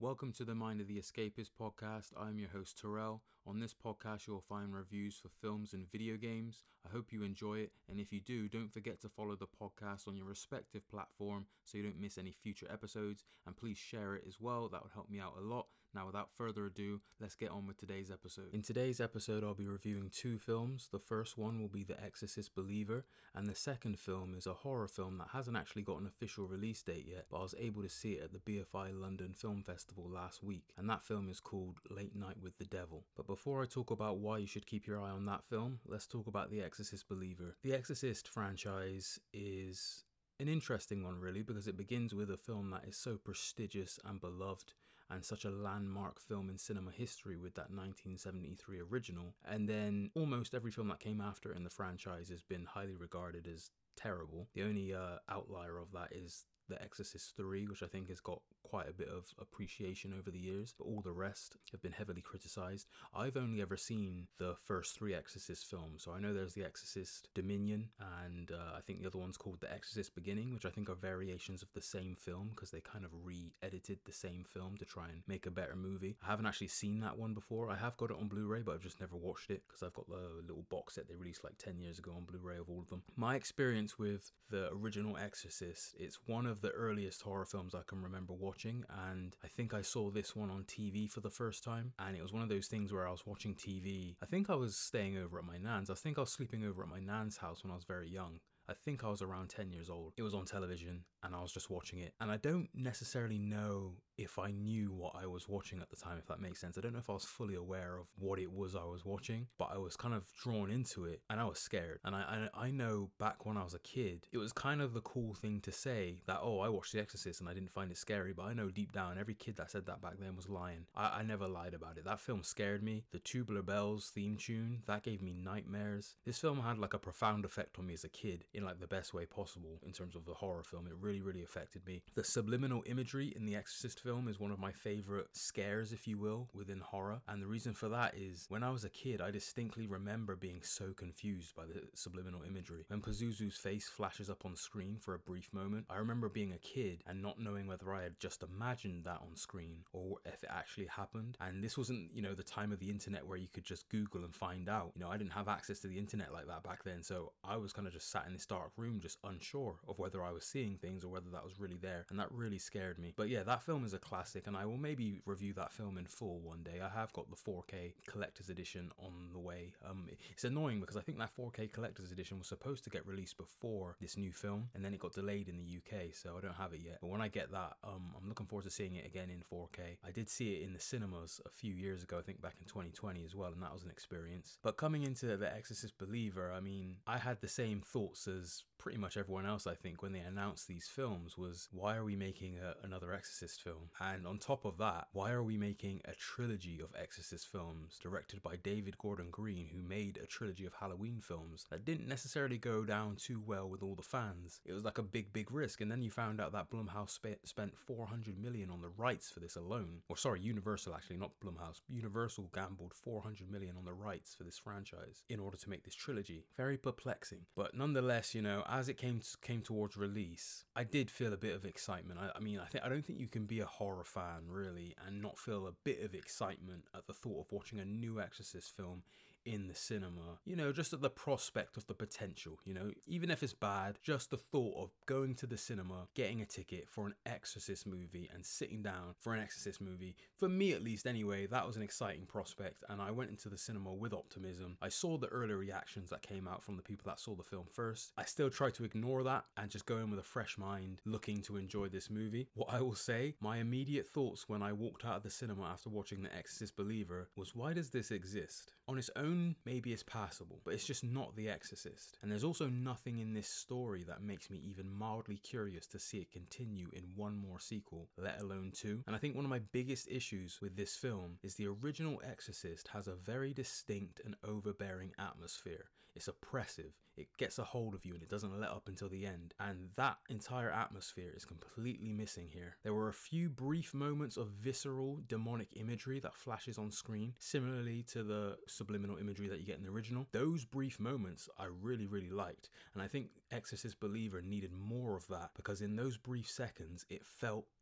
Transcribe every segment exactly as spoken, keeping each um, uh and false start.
Welcome to the Mind of the Escapist podcast. I'm your host Terrell. On this podcast you'll find reviews for films and video games. I hope you enjoy it, and if you do, don't forget to follow the podcast on your respective platform so you don't miss any future episodes, and please share it as well. That would help me out a lot. Now without further ado, let's get on with today's episode. In today's episode I'll be reviewing two films. The first one will be The Exorcist Believer, and the second film is a horror film that hasn't actually got an official release date yet, but I was able to see it at the B F I London Film Festival last week, and that film is called Late Night with the Devil. But before I talk about why you should keep your eye on that film, let's talk about The Exorcist Believer. The Exorcist franchise is an interesting one really, because it begins with a film that is so prestigious and beloved and such a landmark film in cinema history with that nineteen seventy-three original, and then almost every film that came after in the franchise has been highly regarded as terrible. The only uh, outlier of that is The Exorcist three, which I think has got quite a bit of appreciation over the years, but all the rest have been heavily criticized. I've only ever seen the first three Exorcist films, so I know there's The Exorcist Dominion, and uh, I think the other one's called The Exorcist Beginning, which I think are variations of the same film because they kind of re-edited the same film to try and make a better movie. I haven't actually seen that one before. I have got it on Blu-ray, but I've just never watched it because I've got the little box set they released like ten years ago on Blu-ray of all of them. My experience with the original Exorcist, it's one of the earliest horror films I can remember watching, and I think I saw this one on T V for the first time, and it was one of those things where I was watching T V. I think I was staying over at my nan's. I think I was sleeping over at my nan's house when I was very young. I think I was around ten years old. It was on television and I was just watching it, and I don't necessarily know if I knew what I was watching at the time, if that makes sense. I don't know if I was fully aware of what it was I was watching, but I was kind of drawn into it and I was scared. And I, I, I know back when I was a kid, it was kind of the cool thing to say that, oh, I watched The Exorcist and I didn't find it scary, but I know deep down every kid that said that back then was lying. I, I never lied about it. That film scared me. The Tubular Bells theme tune, that gave me nightmares. This film had like a profound effect on me as a kid in like the best way possible in terms of the horror film. It really, really affected me. The subliminal imagery in the Exorcist film is one of my favorite scares, if you will, within horror. And the reason for that is when I was a kid, I distinctly remember being so confused by the subliminal imagery. When Pazuzu's face flashes up on screen for a brief moment, I remember being a kid and not knowing whether I had just imagined that on screen or if it actually happened. And this wasn't, you know, the time of the internet where you could just Google and find out. You know, I didn't have access to the internet like that back then, so I was kind of just sat in this dark room just unsure of whether I was seeing things or whether that was really there, and that really scared me. But yeah, that film is a classic, and I will maybe review that film in full one day. I have got the four K collector's edition on the way. Um, it's annoying because I think that four K collector's edition was supposed to get released before this new film, and then it got delayed in the U K, so I don't have it yet. But when I get that, um, I'm looking forward to seeing it again in four K. I did see it in the cinemas a few years ago, I think back in twenty twenty as well, and that was an experience. But coming into The Exorcist Believer, I mean, I had the same thoughts as pretty much everyone else, I think, when they announced these films, was why are we making a, another Exorcist film? And on top of that, why are we making a trilogy of Exorcist films directed by David Gordon Green, who made a trilogy of Halloween films that didn't necessarily go down too well with all the fans? It was like a big, big risk. And then you found out that Blumhouse sp- spent four hundred million on the rights for this alone. Or sorry, Universal actually, not Blumhouse. Universal gambled four hundred million on the rights for this franchise in order to make this trilogy. Very perplexing. But nonetheless, you know, as it came to, came towards release, I did feel a bit of excitement. I, I mean, I think I don't think you can be a horror fan really and not feel a bit of excitement at the thought of watching a new Exorcist film in the cinema. You know, just at the prospect of the potential, you know, even if it's bad, just the thought of going to the cinema, getting a ticket for an Exorcist movie and sitting down for an Exorcist movie, for me at least anyway, that was an exciting prospect, and I went into the cinema with optimism. I saw the early reactions that came out from the people that saw the film first. I still tried to ignore that and just go in with a fresh mind, looking to enjoy this movie. What I will say, my immediate thoughts when I walked out of the cinema after watching The Exorcist Believer was, why does this exist? On its own, maybe it's passable, but it's just not The Exorcist. And there's also nothing in this story that makes me even mildly curious to see it continue in one more sequel, let alone two. And I think one of my biggest issues with this film is the original Exorcist has a very distinct and overbearing atmosphere. It's oppressive, it gets a hold of you and it doesn't let up until the end, and that entire atmosphere is completely missing here. There were a few brief moments of visceral demonic imagery that flashes on screen, similarly to the subliminal imagery that you get in the original. Those brief moments I really really liked, and I think Exorcist Believer needed more of that, because in those brief seconds it felt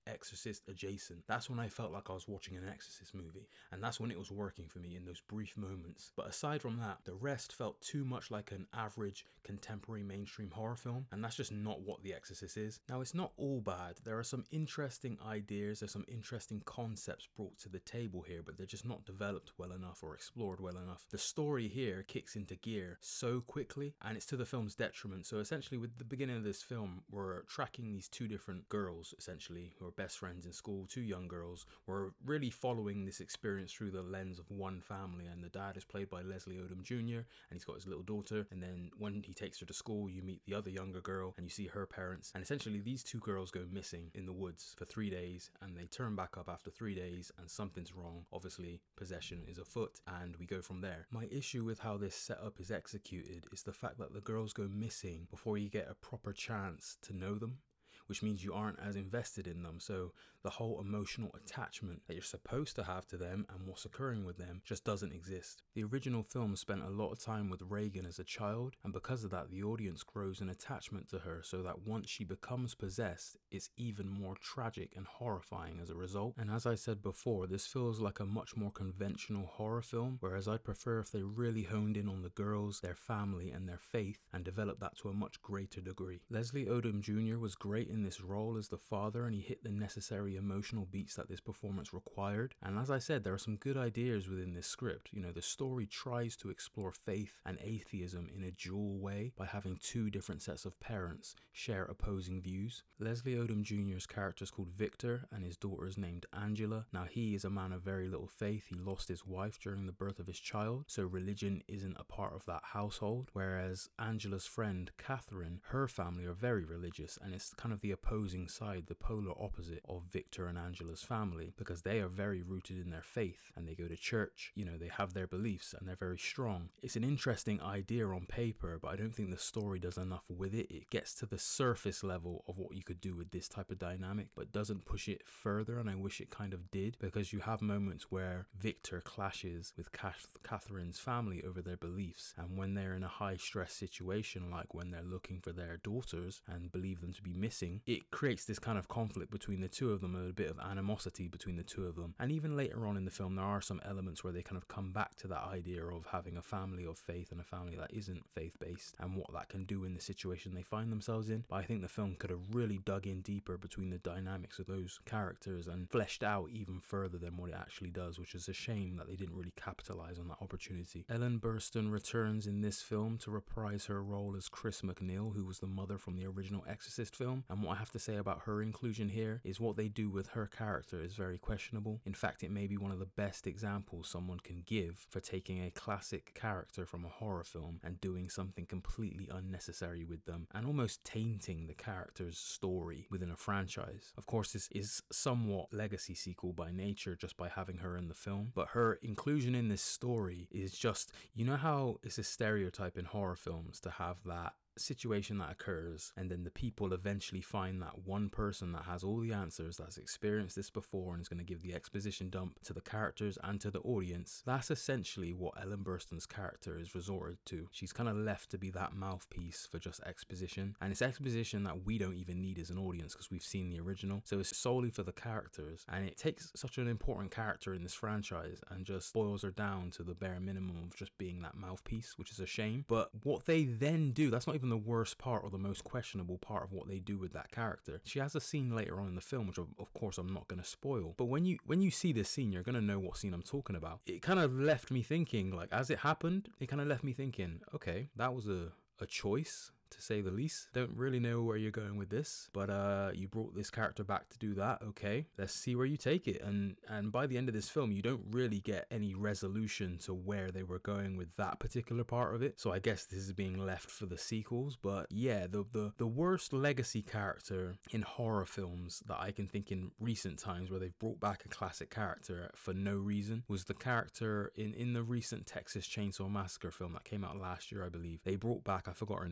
Exorcist adjacent. That's when I felt like I was watching an Exorcist movie, and that's when it was working for me in those brief moments. But aside from that, the rest felt too much like an average contemporary mainstream horror film, and that's just not what The Exorcist is. Now, it's not all bad. There are some interesting ideas, there's some interesting concepts brought to the table here, but they're just not developed well enough or explored well enough. The story here kicks into gear so quickly, and it's to the film's detriment. So essentially, with the beginning of this film, we're tracking these two different girls, essentially, who are best friends in school, two young girls. We're really following this experience through the lens of one family, and the dad is played by Leslie Odom Junior, and he's got his little daughter, and then when he takes her to school, you meet the other younger girl, and you see her parents, and essentially these two girls go missing in the woods for three days, and they turn back up after three days, and something's wrong. Obviously, possession is afoot, and we go from there. My issue with how this setup is executed is the fact that the girls go missing before you get a proper chance to know them, which means you aren't as invested in them. So the whole emotional attachment that you're supposed to have to them and what's occurring with them just doesn't exist. The original film spent a lot of time with Regan as a child, and because of that, the audience grows an attachment to her, so that once she becomes possessed, it's even more tragic and horrifying as a result. And as I said before, this feels like a much more conventional horror film, whereas I'd prefer if they really honed in on the girls, their family, and their faith, and developed that to a much greater degree. Leslie Odom Junior was great in this role as the father, and he hit the necessary emotional beats that this performance required. And as I said, there are some good ideas within this script. You know, the story tries to explore faith and atheism in a dual way by having two different sets of parents share opposing views. Leslie Odom Junior's character is called Victor, and his daughter is named Angela. Now, he is a man of very little faith. He lost his wife during the birth of his child, so religion isn't a part of that household, whereas Angela's friend Catherine, her family are very religious, and it's kind of the opposing side, the polar opposite of Victor and Angela's family, because they are very rooted in their faith and they go to church. You know, they have their beliefs and they're very strong. It's an interesting idea on paper, but I don't think the story does enough with it. It gets to the surface level of what you could do with this type of dynamic, but doesn't push it further, and I wish it kind of did, because you have moments where Victor clashes with Kath- Catherine's family over their beliefs, and when they're in a high stress situation, like when they're looking for their daughters and believe them to be missing, it creates this kind of conflict between the two of them, a bit of animosity between the two of them. And even later on in the film, there are some elements where they kind of come back to that idea of having a family of faith and a family that isn't faith-based, and what that can do in the situation they find themselves in. But I think the film could have really dug in deeper between the dynamics of those characters and fleshed out even further than what it actually does, which is a shame that they didn't really capitalize on that opportunity. Ellen Burstyn returns in this film to reprise her role as Chris MacNeil, who was the mother from the original Exorcist film, and what I have to say about her inclusion here is what they do with her character is very questionable. In fact, it may be one of the best examples someone can give for taking a classic character from a horror film and doing something completely unnecessary with them, and almost tainting the character's story within a franchise. Of course, this is somewhat legacy sequel by nature just by having her in the film, but her inclusion in this story is just, you know how it's a stereotype in horror films to have that situation that occurs, and then the people eventually find that one person that has all the answers, that's experienced this before and is going to give the exposition dump to the characters and to the audience. That's essentially what Ellen Burstyn's character is resorted to. She's kind of left to be that mouthpiece for just exposition, and it's exposition that we don't even need as an audience because we've seen the original, so it's solely for the characters, and it takes such an important character in this franchise and just boils her down to the bare minimum of just being that mouthpiece, which is a shame. But what they then do, that's not even the worst part or the most questionable part of what they do with that character. She has a scene later on in the film, which of, of course I'm not going to spoil, but when you when you see this scene, you're going to know what scene I'm talking about. It kind of left me thinking, like, as it happened, it kind of left me thinking, okay, that was a, a choice, to say the least. Don't really know where you're going with this, but uh you brought this character back to do that. Okay, let's see where you take it. And and by the end of this film, you don't really get any resolution to where they were going with that particular part of it, so I guess this is being left for the sequels. But yeah, the the, the worst legacy character in horror films that I can think in recent times where they've brought back a classic character for no reason was the character in in the recent Texas Chainsaw Massacre film that came out last year, I believe. They brought back, I forgot her name, but the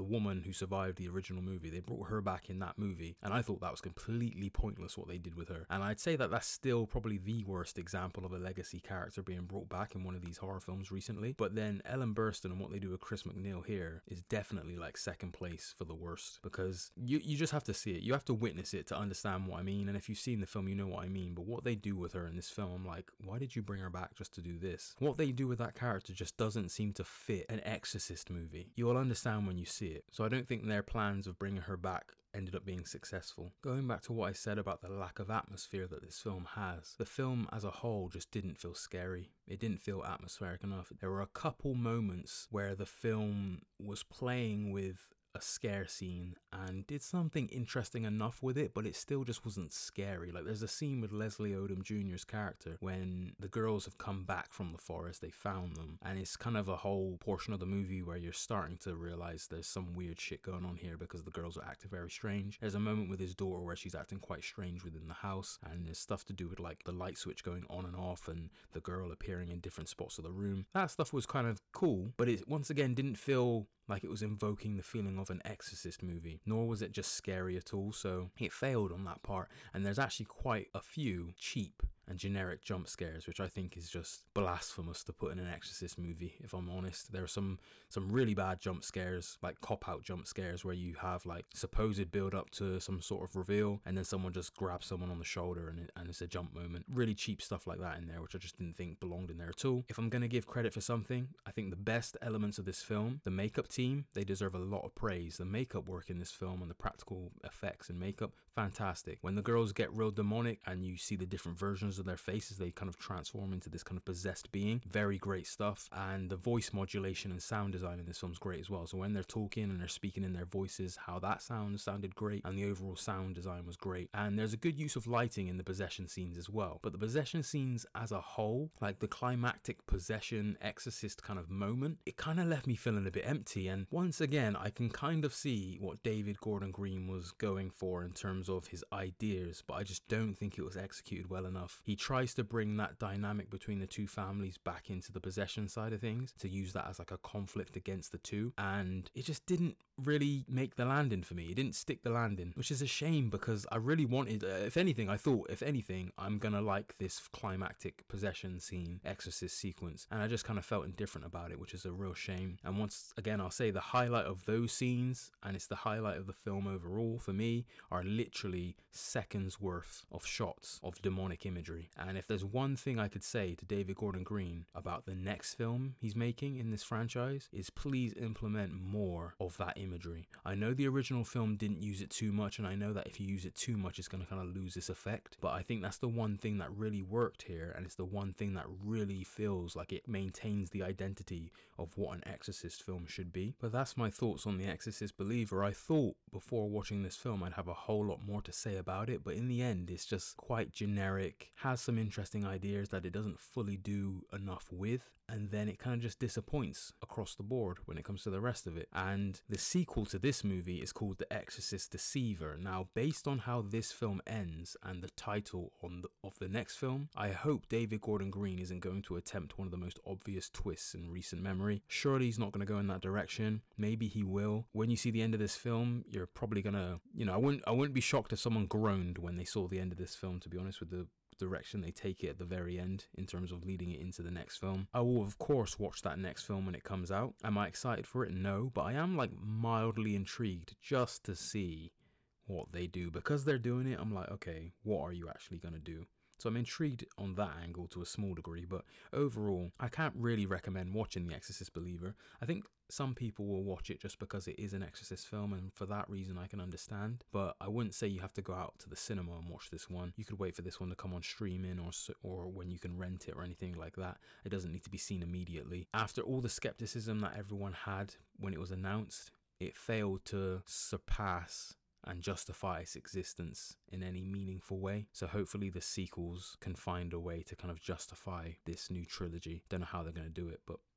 woman who survived the original movie. They brought her back in that movie, and I thought that was completely pointless what they did with her. And I'd say that that's still probably the worst example of a legacy character being brought back in one of these horror films recently. But then Ellen Burstyn and what they do with Chris McNeil here is definitely like second place for the worst, because you, you just have to see it. You have to witness it to understand what I mean. And if you've seen the film, you know what I mean. But what they do with her in this film, I'm like, why did you bring her back just to do this? What they do with that character just doesn't seem to fit an Exorcist movie. You'll understand when you see it. So I don't think their plans of bringing her back ended up being successful. Going back to what I said about the lack of atmosphere that this film has, the film as a whole just didn't feel scary. It didn't feel atmospheric enough. There were a couple moments where the film was playing with a scare scene and did something interesting enough with it, but it still just wasn't scary. Like, there's a scene with Leslie Odom Junior's character when the girls have come back from the forest, they found them, and it's kind of a whole portion of the movie where you're starting to realize there's some weird shit going on here because the girls are acting very strange. There's a moment with his daughter where she's acting quite strange within the house, and there's stuff to do with like the light switch going on and off and the girl appearing in different spots of the room. That stuff was kind of cool, but it once again didn't feel like it was invoking the feeling of an Exorcist movie, nor was it just scary at all, so it failed on that part. And there's actually quite a few cheap and generic jump scares, which I think is just blasphemous to put in an Exorcist movie, if I'm honest. There are some some really bad jump scares, like cop-out jump scares, where you have like supposed build-up to some sort of reveal, and then someone just grabs someone on the shoulder and, it, and it's a jump moment. Really cheap stuff like that in there, which I just didn't think belonged in there at all. If I'm going to give credit for something, I think the best elements of this film, the makeup team, they deserve a lot of praise. The makeup work in this film and the practical effects and makeup, fantastic. When the girls get real demonic and you see the different versions of their faces, they kind of transform into this kind of possessed being. Very great stuff. And the voice modulation and sound design in this film's great as well. So when they're talking and they're speaking in their voices, how that sound sounded great, and the overall sound design was great. And there's a good use of lighting in the possession scenes as well. But the possession scenes as a whole, like the climactic possession Exorcist kind of moment, it kind of left me feeling a bit empty. And once again, I can kind of see what David Gordon Green was going for in terms of his ideas, but I just don't think it was executed well enough. He tries to bring that dynamic between the two families back into the possession side of things, to use that as like a conflict against the two, and it just didn't really make the landing for me. It didn't stick the landing, which is a shame, because I really wanted, uh, if anything, I thought, if anything, I'm gonna like this climactic possession scene, Exorcist sequence, and I just kind of felt indifferent about it, which is a real shame. And once again, I'll say the highlight of those scenes, and it's the highlight of the film overall for me, are literally seconds worth of shots of demonic imagery. And if there's one thing I could say to David Gordon Green about the next film he's making in this franchise, is please implement more of that imagery. I know the original film didn't use it too much, and I know that if you use it too much, it's going to kind of lose its effect, but I think that's the one thing that really worked here, and it's the one thing that really feels like it maintains the identity of what an Exorcist film should be. But that's my thoughts on The Exorcist Believer. I thought before watching this film I'd have a whole lot more to say about it, but in the end it's just quite generic, has some interesting ideas that it doesn't fully do enough with, and then it kind of just disappoints across the board when it comes to the rest of it. And the sequel to this movie is called The Exorcist Deceiver. Now, based on how this film ends and the title on the, of the next film, I hope David Gordon Green isn't going to attempt one of the most obvious twists in recent memory. Surely he's not going to go in that direction. Maybe he will. When you see the end of this film, you're probably gonna, you know, I wouldn't I wouldn't be shocked if someone groaned when they saw the end of this film, to be honest, with the direction they take it at the very end in terms of leading it into the next film. I will of course watch that next film when it comes out. Am I excited for it? No, but I am like mildly intrigued just to see what they do. Because they're doing it, I'm like, okay, what are you actually gonna do? So I'm intrigued on that angle to a small degree, but overall, I can't really recommend watching The Exorcist Believer. I think some people will watch it just because it is an Exorcist film, and for that reason I can understand, but I wouldn't say you have to go out to the cinema and watch this one. You could wait for this one to come on streaming, or or when you can rent it or anything like that. It doesn't need to be seen immediately. After all the skepticism that everyone had when it was announced, it failed to surpass and justify its existence in any meaningful way. So hopefully the sequels can find a way to kind of justify this new trilogy. Don't know how they're going to do it, but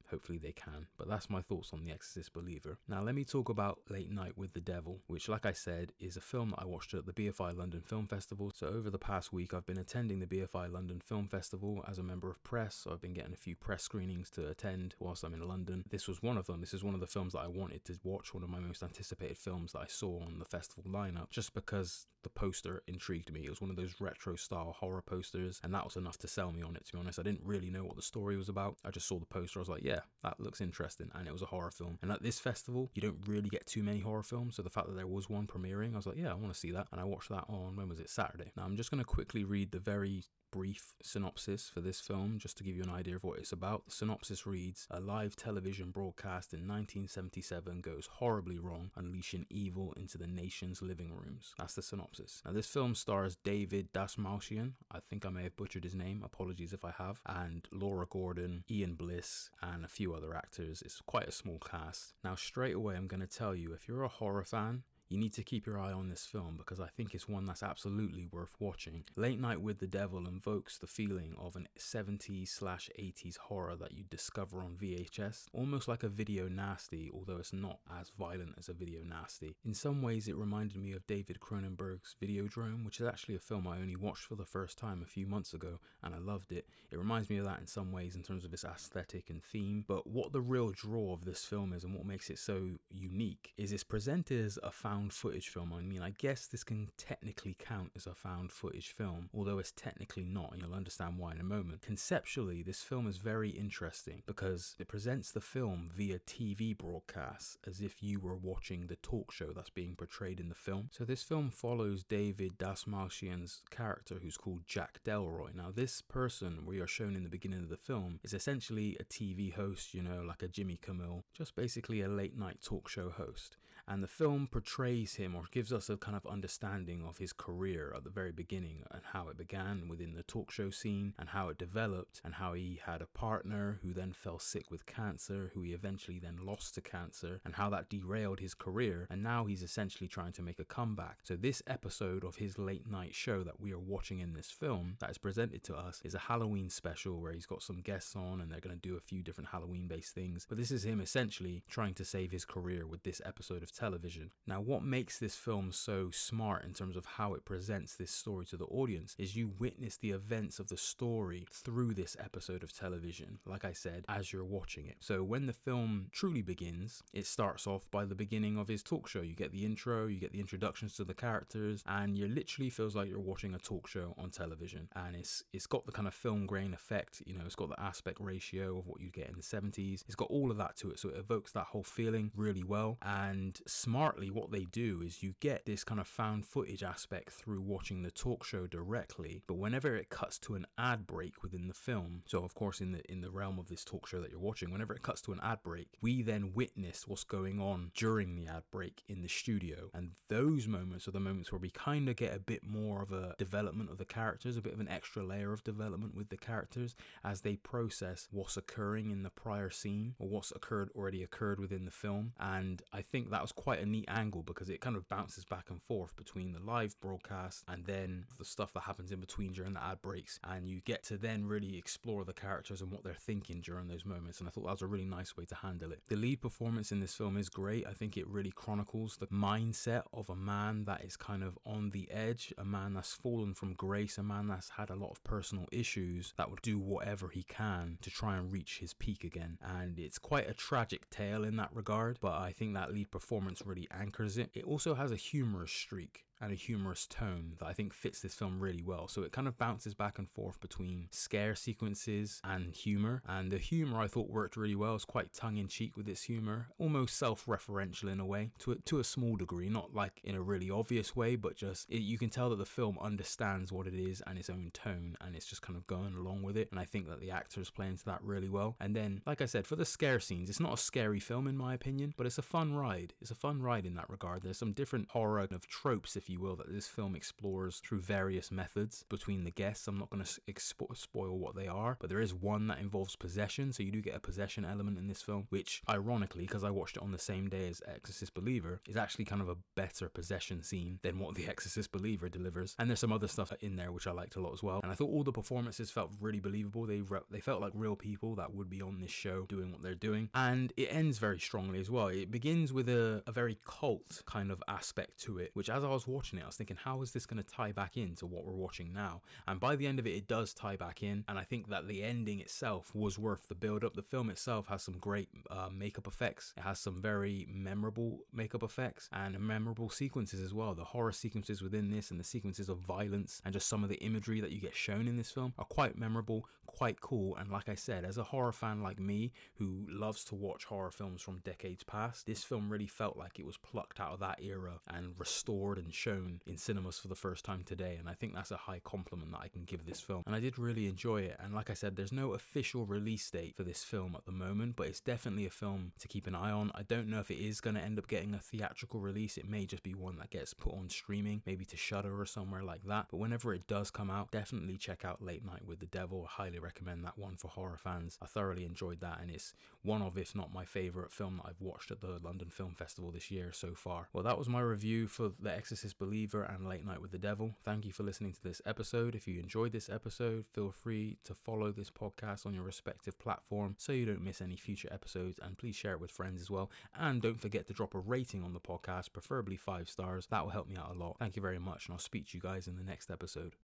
hopefully they can. But that's my thoughts on The Exorcist Believer. Now let me talk about Late Night with the Devil, which, like I said, is a film that I watched at the B F I London Film Festival. So over the past week I've been attending the B F I London Film Festival as a member of press. So I've been getting a few press screenings to attend whilst I'm in London. This was one of them. This is one of the films that I wanted to watch, one of my most anticipated films that I saw on the festival lineup, just because the poster intrigued me. It was one of those retro style horror posters, and that was enough to sell me on it, to be honest. I didn't really know what the story was about. I just saw the poster. I was like, yeah, that looks interesting. And it was a horror film. And at this festival, you don't really get too many horror films. So the fact that there was one premiering, I was like, yeah, I want to see that. And I watched that on, when was it? Saturday. Now I'm just going to quickly read the very brief synopsis for this film, just to give you an idea of what it's about. The synopsis reads: a live television broadcast in nineteen seventy-seven goes horribly wrong, unleashing evil into the nation's living rooms. That's the synopsis. Now this film stars David Dastmalchian, I think I may have butchered his name, apologies if I have, and Laura Gordon, Ian Bliss, and a few other actors. It's quite a small cast. Now straight away I'm going to tell you, if you're a horror fan, you need to keep your eye on this film, because I think it's one that's absolutely worth watching. Late Night with the Devil invokes the feeling of an seventies slash eighties horror that you discover on V H S, almost like a video nasty, although it's not as violent as a video nasty. In some ways it reminded me of David Cronenberg's Videodrome, which is actually a film I only watched for the first time a few months ago, and I loved it. It reminds me of that in some ways in terms of its aesthetic and theme, but what the real draw of this film is, and what makes it so unique, is it's presented as a found footage film. I mean, I guess this can technically count as a found footage film, although it's technically not, and you'll understand why in a moment. Conceptually, this film is very interesting because it presents the film via T V broadcasts as if you were watching the talk show that's being portrayed in the film. So this film follows David Dastmalchian's character, who's called Jack Delroy. Now this person we are shown in the beginning of the film is essentially a T V host, you know, like a Jimmy Kimmel, just basically a late night talk show host. And the film portrays him, or gives us a kind of understanding of his career at the very beginning, and how it began within the talk show scene, and how it developed, and how he had a partner who then fell sick with cancer, who he eventually then lost to cancer, and how that derailed his career, and now he's essentially trying to make a comeback. So this episode of his late night show that we are watching in this film, that is presented to us, is a Halloween special where he's got some guests on, and they're going to do a few different Halloween based things. But this is him essentially trying to save his career with this episode of television. Now what makes this film so smart in terms of how it presents this story to the audience is you witness the events of the story through this episode of television, like I said, as you're watching it. So when the film truly begins, it starts off by the beginning of his talk show. You get the intro, you get the introductions to the characters, and you literally feels like you're watching a talk show on television. And it's it's got the kind of film grain effect, you know, it's got the aspect ratio of what you get in the seventies. It's got all of that to it, so it evokes that whole feeling really well. And smartly, what they do is you get this kind of found footage aspect through watching the talk show directly, but whenever it cuts to an ad break within the film, so of course in the in the realm of this talk show that you're watching, whenever it cuts to an ad break, we then witness what's going on during the ad break in the studio. And those moments are the moments where we kind of get a bit more of a development of the characters, a bit of an extra layer of development with the characters as they process what's occurring in the prior scene, or what's occurred already occurred within the film. And I think that was quite a neat angle, because it kind of bounces back and forth between the live broadcast and then the stuff that happens in between during the ad breaks, and you get to then really explore the characters and what they're thinking during those moments. And I thought that was a really nice way to handle it. The lead performance in this film is great. I think it really chronicles the mindset of a man that is kind of on the edge, a man that's fallen from grace, a man that's had a lot of personal issues, that would do whatever he can to try and reach his peak again. And it's quite a tragic tale in that regard, but I think that lead performance really anchors it. It also has a humorous streak and a humorous tone that I think fits this film really well. So it kind of bounces back and forth between scare sequences and humor, and the humor I thought worked really well. It's quite tongue-in-cheek with its humor, almost self-referential in a way, to a, to a small degree, not like in a really obvious way, but just it, you can tell that the film understands what it is and its own tone, and it's just kind of going along with it. And I think that the actors play into that really well. And then, like I said, for the scare scenes, it's not a scary film in my opinion, but it's a fun ride. It's a fun ride in that regard. There's some different horror of tropes, if if you will, that this film explores through various methods between the guests. I'm not going to expo- spoil what they are, but there is one that involves possession, so you do get a possession element in this film, which ironically, because I watched it on the same day as Exorcist Believer, is actually kind of a better possession scene than what The Exorcist Believer delivers. And there's some other stuff in there which I liked a lot as well, and I thought all the performances felt really believable. They re- they felt like real people that would be on this show doing what they're doing, and it ends very strongly as well. It begins with a, a very cult kind of aspect to it, which as I was watching it, I was thinking, how is this going to tie back into what we're watching now? And by the end of it, it does tie back in, and I think that the ending itself was worth the build up. The film itself has some great uh, makeup effects. It has some very memorable makeup effects and memorable sequences as well. The horror sequences within this and the sequences of violence and just some of the imagery that you get shown in this film are quite memorable, quite cool. And like I said, as a horror fan like me who loves to watch horror films from decades past, this film really felt like it was plucked out of that era and restored and shown in cinemas for the first time today. And I think that's a high compliment that I can give this film, and I did really enjoy it. And like I said, there's no official release date for this film at the moment, but it's definitely a film to keep an eye on. I don't know if it is going to end up getting a theatrical release. It may just be one that gets put on streaming, maybe to Shudder or somewhere like that. But whenever it does come out, definitely check out Late Night with the Devil. I highly recommend that one for horror fans. I thoroughly enjoyed that, and it's one of, if not my favourite film that I've watched at the London Film Festival this year so far. Well, that was my review for The Exorcist Believer and Late Night with the Devil. Thank you for listening to this episode. If you enjoyed this episode, feel free to follow this podcast on your respective platform so you don't miss any future episodes, and please share it with friends as well. And don't forget to drop a rating on the podcast, preferably five stars. That will help me out a lot. Thank you very much, and I'll speak to you guys in the next episode.